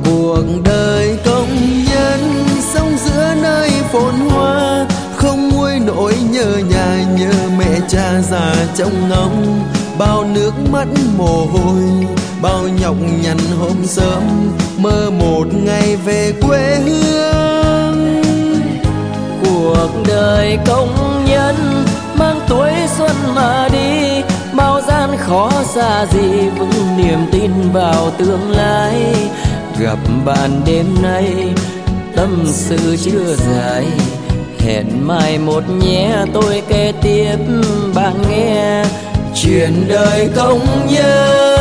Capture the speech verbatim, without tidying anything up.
Cuộc đời công nhân sống giữa nơi phồn hoa, không nguôi nỗi nhớ nhà nhớ mẹ cha già trong ngóng. Bao nước mắt mồ hôi, bao nhọc nhằn hôm sớm, mơ một ngày về quê hương. Cuộc đời công nhân mang tuổi xuân mà đi, bao gian khó xa gì vững niềm tin vào tương lai. Gặp bạn đêm nay tâm sự chưa dài, hẹn mai một nhé tôi kể tiếp bạn nghe chuyện đời công nhân.